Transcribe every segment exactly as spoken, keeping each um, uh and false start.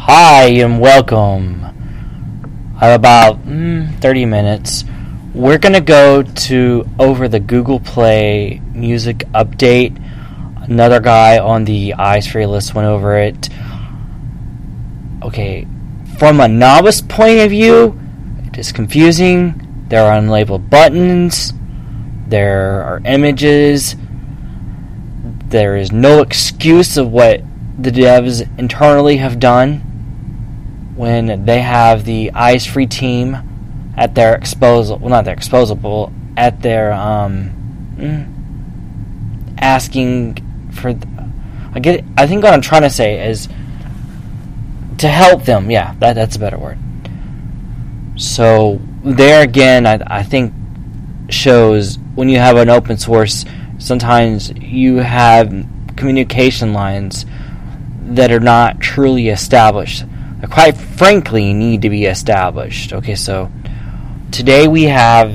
Hi and welcome. I have about mm, thirty minutes. We're going to go to over the Google Play music update. Another guy on the Eyes Free list went over it. Okay, from a novice point of view, it is confusing. There are unlabeled buttons. There are images. There is no excuse of what the devs internally have done when they have the Eyes Free team at their exposal, well, not their exposable, at their um, asking for. I get. I think what I'm trying to say is to help them. Yeah, that that's a better word. So there again, I I think shows when you have an open source, sometimes you have communication lines that are not truly established. That quite frankly need to be established. Okay, so today we have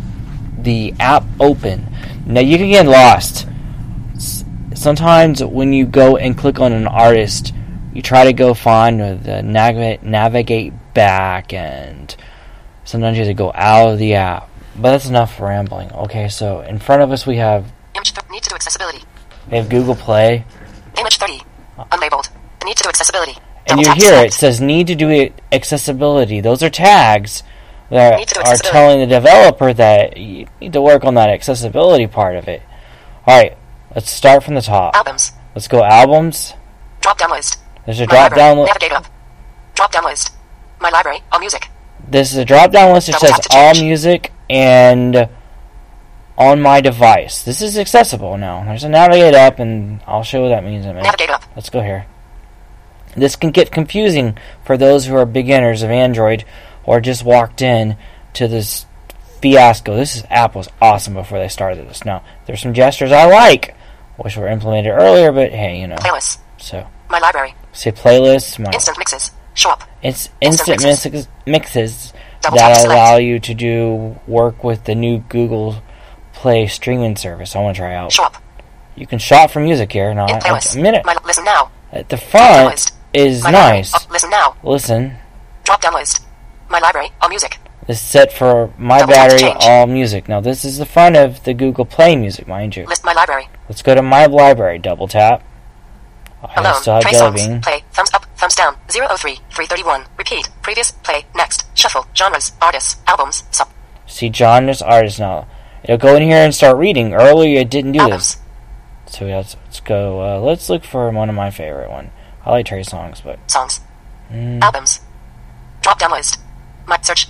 the app open. Now you can get lost. Sometimes when you go and click on an artist, you try to go find the navigate, navigate back, and sometimes you have to go out of the app. But that's enough rambling. Okay, so in front of us we have Image th- need to do accessibility. we have Google Play. Image thirty. Unlabeled. Need to do accessibility. And Double you tap hear select. it says need to do it accessibility. Those are tags that Need to do are accessibility. telling the developer that you need to work on that accessibility part of it. Alright, let's start from the top. Albums. Let's go albums. Drop down list. There's a My drop library. down list. Navigate up. Drop down list. My library. All music. This is a drop down list that Double says tap to all change. music and on my device. This is accessible now. There's a navigate up, and I'll show you what that means in a minute. Navigate up. Let's go here. This can get confusing for those who are beginners of Android or just walked in to this fiasco. This is Apple's awesome before they started this. Now, there's some gestures I like, which were implemented earlier, but hey, you know. Playlists. So, My library. say playlists. My, Instant mixes. Show up. it's instant instant mixes. mixes, mixes Double tap to that select. allow you to do work with the new Google Play streaming service I want to try out. Show up. You can shop for music here. Now, In I- playlist. a minute. My listen now. At the Drop front list. is My library. nice. Oh, listen now. Listen. Drop down list. My library. All music. This is set for my Double tap to battery, change. all music. Now, this is the front of the Google Play music, mind you. List my library. Let's go to my library. Double tap. I Alone. still have Trey Jelly songs. Bean. Play. Thumbs up. Thumbs down. zero oh three. three thirty-one. Repeat. Previous. Play. Next. Shuffle. Genres. Artists. Albums. Sub. See, John is artist now. It'll go in here and start reading. Earlier, it didn't do Albums. this. So let's, let's go. Uh, let's look for one of my favorite one. I like Trey songs, but Songs. mm, Albums. Drop down list. My search.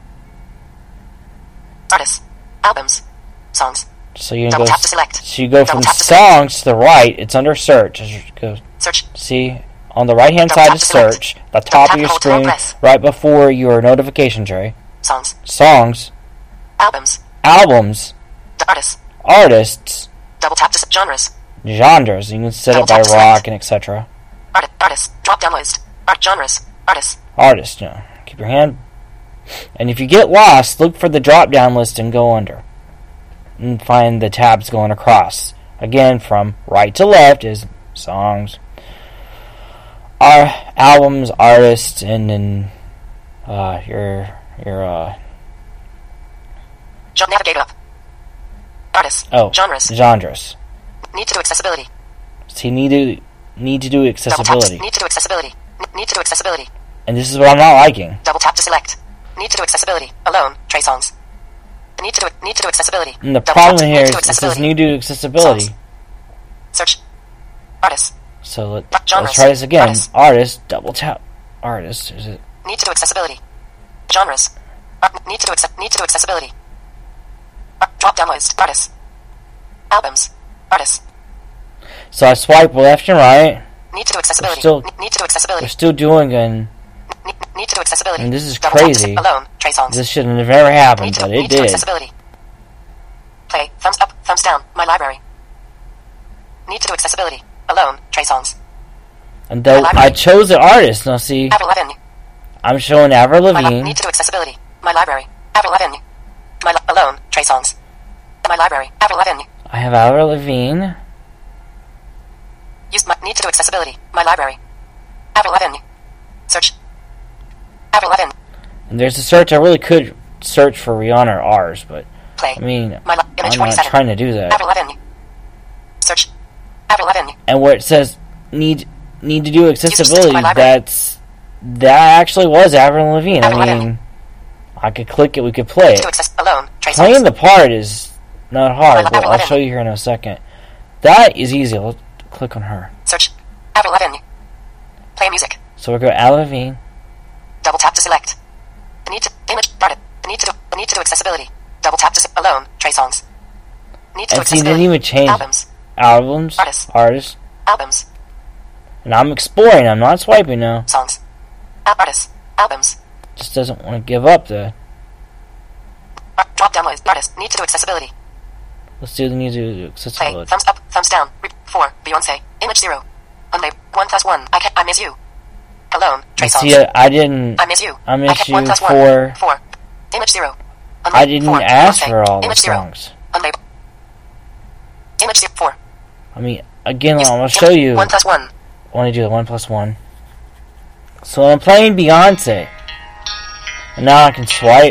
Artists. Albums. Songs. so you can Double go. tap to select. So you go Double from tap to select. songs to the right. It's under search. Just go. Search. See, on the right hand Double side tap is to select. search. The Double top tap of your hold to hold screen, press. right before your notification tray. Songs. Songs, Albums. albums, The artists. artists, Double tap to se- genres. genres. You can set it Double by tap to select. rock and et cetera. Art- artists. Drop down list. Art genres. Artists. Artists, you know. Keep your hand. And if you get lost, look for the drop down list and go under. And find the tabs going across. Again, from right to left is songs, our albums, artists, and then uh, your your uh, Gen- navigate up. Artists. oh Genres. genres. Need to do accessibility. See, need to need to do Double tap. To, accessibility, need to do accessibility. N- need to do accessibility. and this is what I'm not liking. Double tap to select. Need to do accessibility. Alone. Trey songs. Need to do need to do accessibility. And the Double problem tap to- here need is to do it says accessibility. need to do accessibility. Songs. Search. Artists. So let, Genres. let's try this again. Artists. Artist, double tap. Artist, is it? Need to do accessibility. Genres. Art- need to do acce- need to do accessibility. Art- drop down list. Artists. Albums. Artists. So I swipe left and right. Need to do accessibility. still- N- need to do We're accessibility. still doing and Need, need to do accessibility. And this is Double tap to crazy. se- alone. Trey songs. this shouldn't have ever happened, Need to, but need it to do did. accessibility. Play. Thumbs up. Thumbs down. My library. Need to do accessibility. Alone. Trey songs. And though My I library. chose the artist, now see, Avril Lavigne. I'm showing Avril My li- Lavigne. need to do accessibility. My library. Avril Lavigne. My li- alone. Trey songs. My library. Avril Lavigne. I have Avril Lavigne. Use my need to do accessibility. My library. Avril Lavigne. Search. Avril Lavigne. And there's a search. I really could search for Rihanna or ours, but Play. I mean, My li- image I'm not forty-seven. trying to do that. Avril Lavigne. Search. Avril Lavigne. And where it says need need to do accessibility, my library. that's that actually was Avril Lavigne. Avril I Lavigne. mean, I could click it. We could play To it. access alone. Trace Playing songs. the part is not hard, My but Avril I'll Lavigne. show you here in a second. That is easy. I'll click on her. Search. Avril Lavigne. Play music. So we go Avril Lavigne. Double tap to select. Need to image. Start it. Need to do. Need to do accessibility. Double tap to se- alone. Trace songs. Need to do And see, it didn't accessibility. even change Albums. albums, Artists. artists. Albums. And I'm exploring. I'm not swiping now. Songs. Al- artists. Albums. Just doesn't want to give up the. Ar- drop down list. Artists. Need to do accessibility. Let's do the need to do Play. accessibility. Thumbs up. Thumbs down. Re- four. Beyonce. Image zero. Unlabeled. One plus one. I can. I miss you. Alone. And Trace songs. see, I, I didn't. I miss you. I miss can- one you plus one. for. Four. Image zero. Unlabeled. I didn't four. ask Beyonce. for all the Image zero. songs. Unlabeled. Image zero. Four. I mean, again, Use- I'm gonna image show you. One plus one. I want to do the one plus one. So I'm playing Beyonce, and now I can swipe.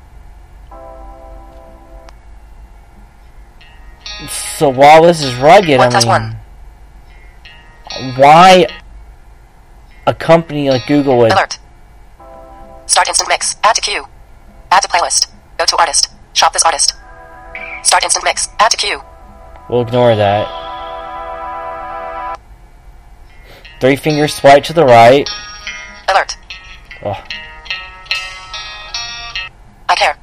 So while this is rugged, One I plus mean, one. why a company like Google would Alert. Start instant mix. Add to queue. Add to playlist. Go to artist. Shop this artist. Start instant mix. Add to queue. we'll ignore that. Three finger swipe to the right. Alert. Oh, I care.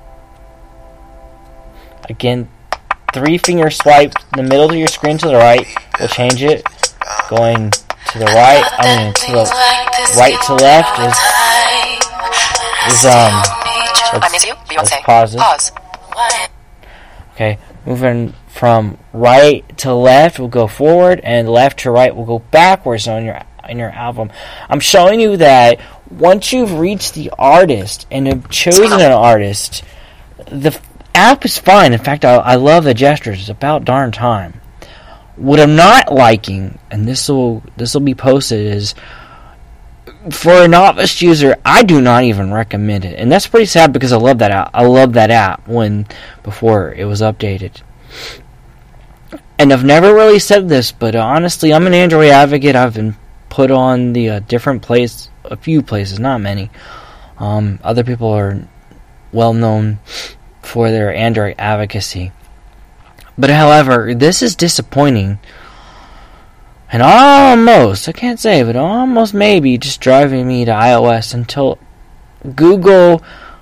again, three finger swipe in the middle of your screen to the right. We'll change it. Going to the right, I mean to the right to left is is um. I miss you. Let's Beyonce. pause it. Pause. Okay, moving from right to left, we'll go forward, and left to right, we'll go backwards on your in your album. I'm showing you that once you've reached the artist and have chosen an artist, the f- app is fine. In fact, I, I love the gestures. It's about darn time. What I'm not liking, and this will this will be posted, is for a novice user, I do not even recommend it, and that's pretty sad because I love that app. I love that app when before it was updated. And I've never really said this, but uh, honestly, I'm an Android advocate. I've been put on the uh, different place, a few places, not many. Um, other people are well known for their Android advocacy. But however, this is disappointing. And almost, I can't say, but almost maybe just driving me to iOS until Google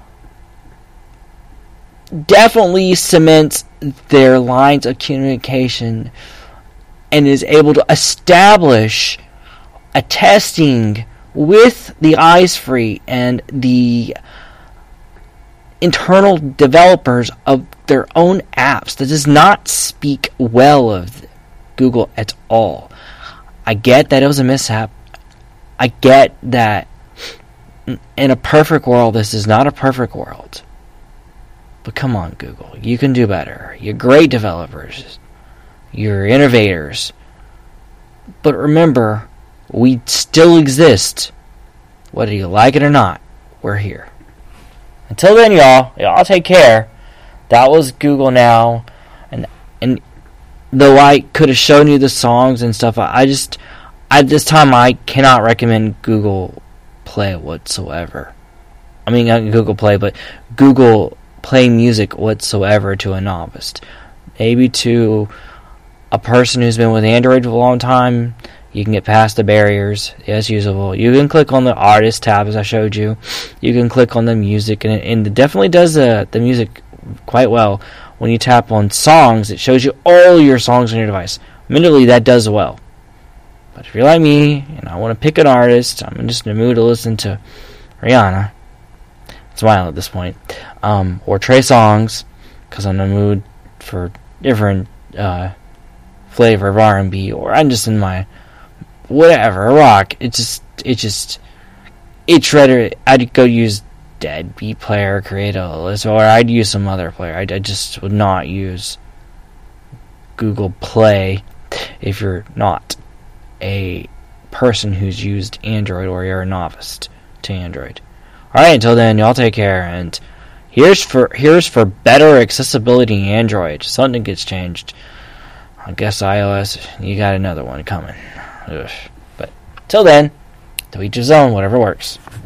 definitely cements their lines of communication and is able to establish a testing with the EyesFree and the internal developers of their own apps that does not speak well of Google at all. I get that it was a mishap. I get that in a perfect world, this is not a perfect world. But come on, Google. You can do better. You're great developers. You're innovators. But remember, we still exist. Whether you like it or not, we're here. Until then, y'all, y'all take care. That was Google Now. And and though I could have shown you the songs and stuff, I, I just, at this time, I cannot recommend Google Play whatsoever. I mean, not Google Play, but Google Play Music whatsoever to a novice. Maybe to a person who's been with Android for a long time, you can get past the barriers. It's usable. You can click on the artist tab as I showed you. You can click on the music, and it, and it definitely does the, the music quite well. When you tap on songs, it shows you all your songs on your device. Admittedly, that does well. But if you're like me, and I want to pick an artist, I'm just in the mood to listen to Rihanna. Smile at this point. Um, or Trey Songz, because I'm in the mood for different uh, flavor of R and B, or I'm just in my whatever, rock. It just, it just, it's rather, I'd go use Deadbeat Player, create a list, or I'd use some other player. I, I just would not use Google Play if you're not a person who's used Android or you're a novice to Android. Alright, until then, y'all take care, and here's for here's for better accessibility in Android. Something gets changed. I guess iOS, you got another one coming. Ugh. But till then, to each his own, whatever works.